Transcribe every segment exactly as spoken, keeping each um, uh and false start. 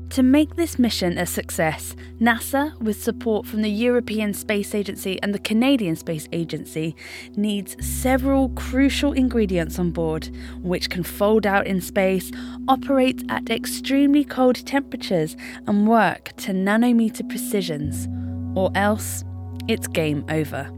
To make this mission a success, NASA, with support from the European Space Agency and the Canadian Space Agency, needs several crucial ingredients on board, which can fold out in space, operate at extremely cold temperatures, and work to nanometer precisions. Or else, it's game over.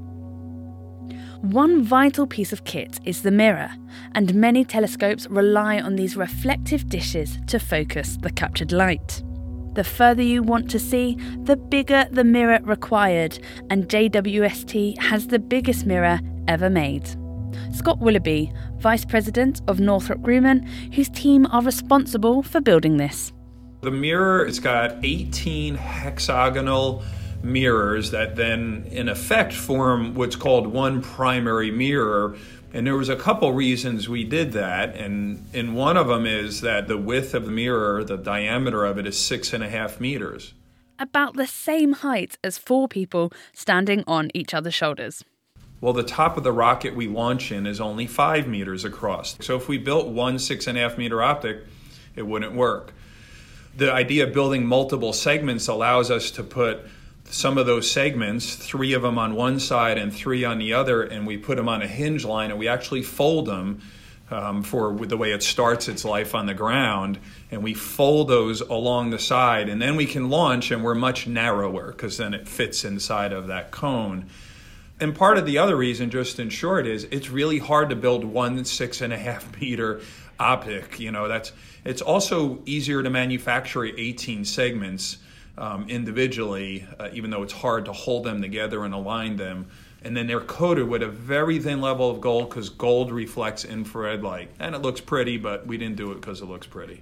One vital piece of kit is the mirror, and many telescopes rely on these reflective dishes to focus the captured light. The further you want to see, the bigger the mirror required, and J W S T has the biggest mirror ever made. Scott Willoughby, Vice President of Northrop Grumman, whose team are responsible for building this. The mirror, it's got eighteen hexagonal mirrors that then in effect form what's called one primary mirror, and there was a couple reasons we did that, and, and one of them is that the width of the mirror, the diameter of it, is six and a half meters. About the same height as four people standing on each other's shoulders. Well, the top of the rocket we launch in is only five meters across. So if we built one six and a half meter optic, it wouldn't work. The idea of building multiple segments allows us to put some of those segments, three of them on one side and three on the other, and we put them on a hinge line, and we actually fold them um, for the way it starts its life on the ground, and we fold those along the side, and then we can launch, and we're much narrower because then it fits inside of that cone. And part of the other reason, just in short, is it's really hard to build one six and a half meter optic. You know, that's it's also easier to manufacture eighteen segments Um, individually, uh, even though it's hard to hold them together and align them. And then they're coated with a very thin level of gold because gold reflects infrared light. And it looks pretty, but we didn't do it because it looks pretty.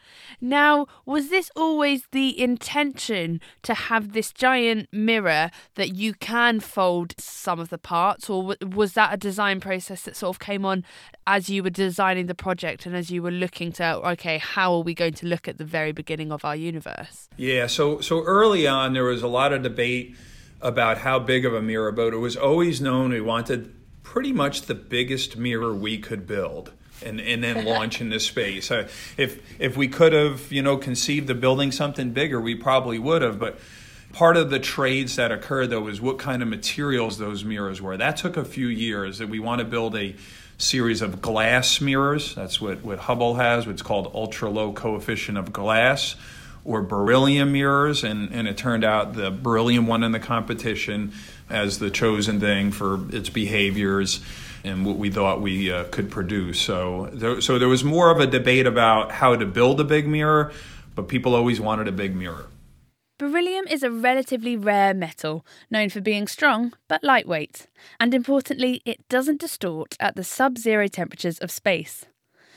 Now, was this always the intention to have this giant mirror that you can fold some of the parts, or was that a design process that sort of came on as you were designing the project and as you were looking to, okay, how are we going to look at the very beginning of our universe? Yeah, so so early on there was a lot of debate about how big of a mirror, but it was always known we wanted pretty much the biggest mirror we could build. And, and then launch into space. Uh, if if we could have, you know, conceived of building something bigger, we probably would have. But part of the trades that occurred, though, was what kind of materials those mirrors were. That took a few years. That we want to build a series of glass mirrors. That's what, what Hubble has, what's called ultra-low coefficient of glass, or beryllium mirrors. And, and it turned out the beryllium won in the competition as the chosen thing for its behaviors and what we thought we uh, could produce. So there, so there was more of a debate about how to build a big mirror, but people always wanted a big mirror. Beryllium is a relatively rare metal, known for being strong but lightweight. And importantly, it doesn't distort at the sub-zero temperatures of space.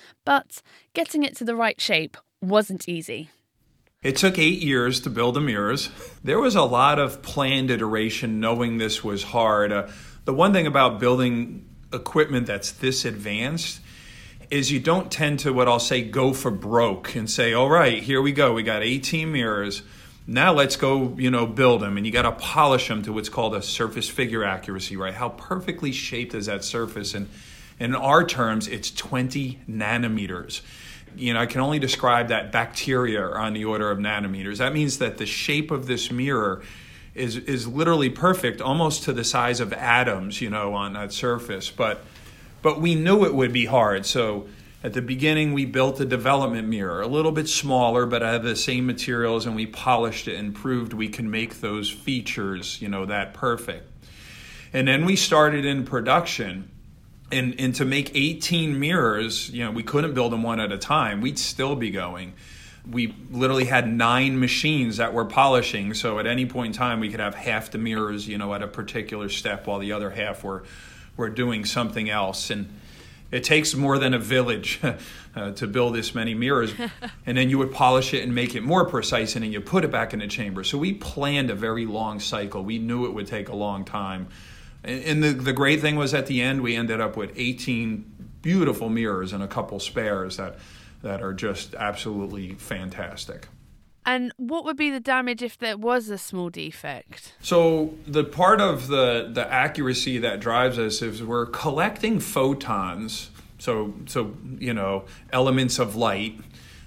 But getting it to the right shape wasn't easy. It took eight years to build the mirrors. There was a lot of planned iteration knowing this was hard. Uh, the one thing about building equipment that's this advanced is you don't tend to, what I'll say, go for broke and say, all right, here we go. We got eighteen mirrors. Now let's go, you know, build them. And you got to polish them to what's called a surface figure accuracy, right? How perfectly shaped is that surface? And in our terms, it's twenty nanometers. You know, I can only describe that bacteria are on the order of nanometers. That means that the shape of this mirror is is literally perfect, almost to the size of atoms, you know, on that surface. But but we knew it would be hard. So at the beginning, we built a development mirror, a little bit smaller, but out of the same materials, and we polished it and proved we can make those features, you know, that perfect. And then we started in production. And and to make eighteen mirrors, you know, we couldn't build them one at a time. We'd still be going. We literally had nine machines that were polishing. So at any point in time, we could have half the mirrors, you know, at a particular step while the other half were, were doing something else. And it takes more than a village uh, to build this many mirrors. And then you would polish it and make it more precise, and then you put it back in the chamber. So we planned a very long cycle. We knew it would take a long time. And the, the great thing was at the end, we ended up with eighteen beautiful mirrors and a couple spares that that are just absolutely fantastic. And what would be the damage if there was a small defect? So the part of the, the accuracy that drives us is we're collecting photons, so so you know, elements of light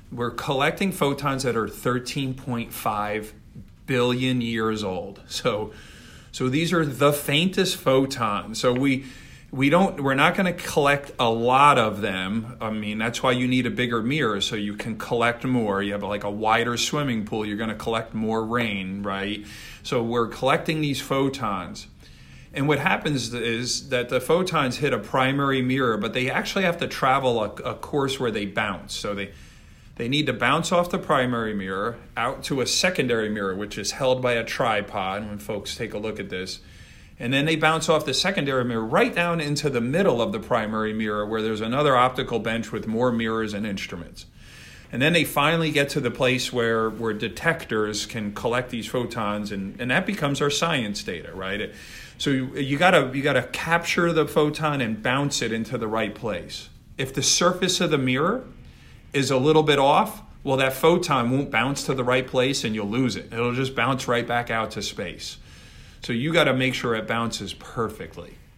we're collecting photons that are thirteen point five billion years old. So, so these are the faintest photons. So we we don't we're not going to collect a lot of them. I mean, that's why you need a bigger mirror so you can collect more. You have like a wider swimming pool, you're going to collect more rain, right? So we're collecting these photons. And what happens is that the photons hit a primary mirror, but they actually have to travel a, a course where they bounce. So they They need to bounce off the primary mirror out to a secondary mirror, which is held by a tripod when folks take a look at this. And then they bounce off the secondary mirror right down into the middle of the primary mirror where there's another optical bench with more mirrors and instruments. And then they finally get to the place where, where detectors can collect these photons, and, and that becomes our science data, right? It, so you, you gotta you gotta capture the photon and bounce it into the right place. If the surface of the mirror is a little bit off, well, that photon won't bounce to the right place and you'll lose it. It'll just bounce right back out to space. So you got to make sure it bounces perfectly.